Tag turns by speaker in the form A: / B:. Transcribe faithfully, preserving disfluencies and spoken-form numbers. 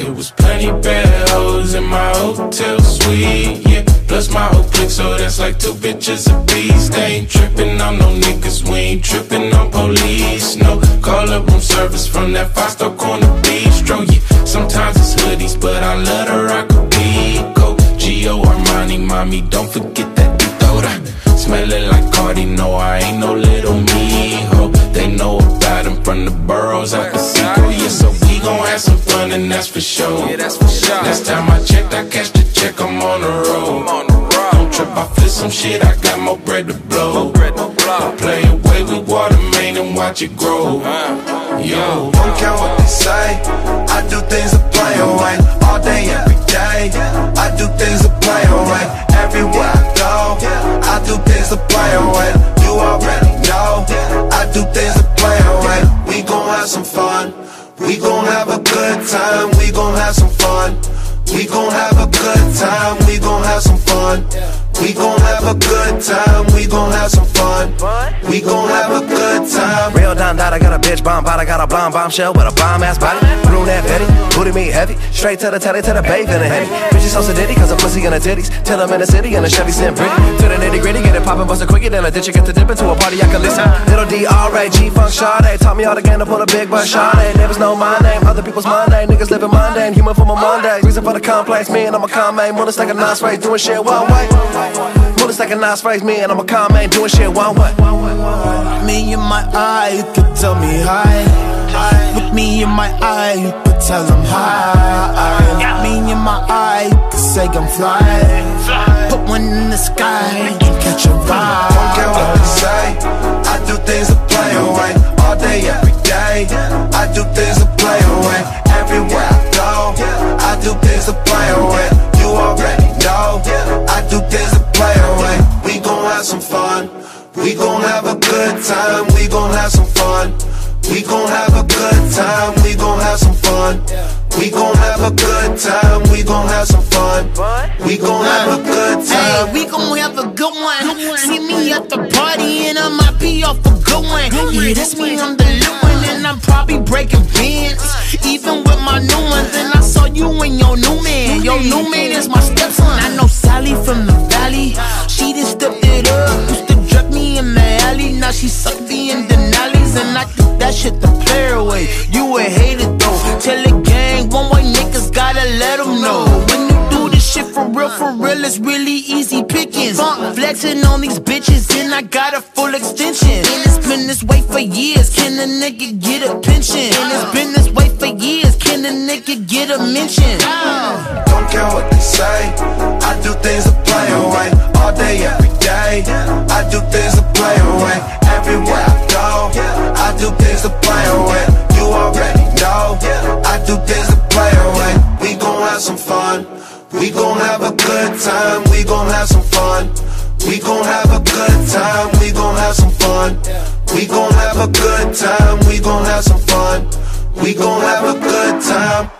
A: It was plenty bad hoes in my hotel suite, yeah. Plus my whole clique, so that's like two bitches apiece. They ain't trippin' on no niggas, we ain't trippin' on police. No, call up room service from that five-star corner bistro, yeah. Sometimes it's hoodies, but I love to rock a Pico. Gio Armani, mommy, don't forget that Dora. Smelling like Cardi, no, I ain't no little mijo. They know about him from the boroughs out Pacifico, yeah. So we gon' have some fun, and that's for sure.
B: Yeah, that's for sure.
A: Last time I checked, I cashed the check, I'm on the road. Don't trip, I feel some shit, I got more bread to blow. I play away with water main and watch it grow. Yo,
C: don't care what they say, I do things to play away. All day, every day, I do things to play away. Everywhere I go, I do things to play away. You already know, I do things to play away. We gon' have some fun, we gon' have a good time. We gon' have some fun, we gon' have a good time. We gon' have some fun, we gon' have a good time. We gon' have some fun, we gon' have a good time.
D: Real down dot, I got a bitch bomb bot, I got a bomb bombshell with a bomb ass body. Brunette Betty, booty me heavy, straight to the telly, to the babe in the heavy. Bitches so sedity, cause I'm pussy in the titties. Till I'm in the city and the Chevy sim pretty. To the nitty gritty, get it poppin', bust it quicker than a ditch. You get to dip into a party, I can listen. Little D R A G Funk Sade, taught me all the game to pull a big butt Sade. Neighbors know my name, other people's Monday. Niggas living mundane, human for my Monday. Reason for the complex, me and I'm a calm man. More like a nice race, doing shit one way. More like a nice race, me and I'm a calm man, doing shit one way.
E: Me in my eye, you could tell me hi. Look me in my eye, you could tell them hi. Me in my eye, you could say I'm fly. Put one in the sky and catch a ride.
C: Don't care what they say, I do things to play away. All day, every day, I do things to play away. Everywhere I go, I do things to play away. You already know, I do things to play away. We gon' have some fun, we gon' have a good time. We gon' have some fun, we gon' have a good time. We gon' have some fun, we gon' have a good time. We gon' have some fun, we gon' have a good time.
E: Hey, we gon' have a good one. See me at the party and I might be off a good one. Yeah, that's me, I'm the little one, and I'm probably breaking bands. Even with my new ones, and I saw you and your new man. Your new man is my stepson. I know Sally from the valley, she done stepped it up. Used to drug me in the alley, now she suck me in Denali's, and I think that shit the player away. You a hater though, tell the gang one white niggas gotta let them know. When you do this shit for real, for real, it's really easy pickings. Funk flexing on these bitches, and I got a full extension. And it's been this way for years, can a nigga get a pension? And it's been this way for years, can a nigga get a mention?
C: Don't care what they say, I do things to play away. All day, every day, I do things to play away. Everywhere I go, I do things to play away. You already know, I do things to play away. We gon' have some fun, we gon' have a good time. We gon' have some fun, we gon' have a good time. We gon' have some fun, we gon' have a good time. We gon' have some fun, we gon' have a good time.